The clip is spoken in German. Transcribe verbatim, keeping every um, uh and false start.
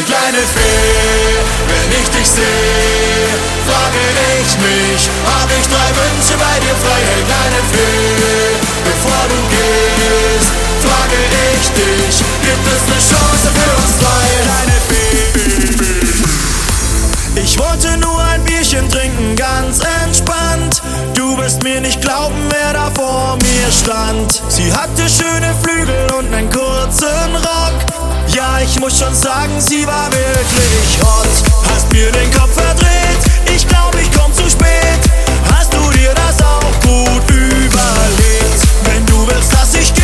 Hey kleine Fee, wenn ich dich seh, frage ich mich, hab ich drei Wünsche bei dir frei. Hey kleine Fee, bevor du gehst, frage ich dich, gibt es eine Chance für uns zwei? Kleine Fee, ich wollte nur ein Bierchen trinken, ganz entspannt. Du wirst mir nicht glauben, wer da vor mir stand. Sie hatte schöne Flügel und einen kurzen Rock. Ja, ich muss schon sagen, sie war wirklich hot. Hast mir den Kopf verdreht, ich glaub, ich komm zu spät. Hast du dir das auch gut überlegt? Wenn du willst, dass ich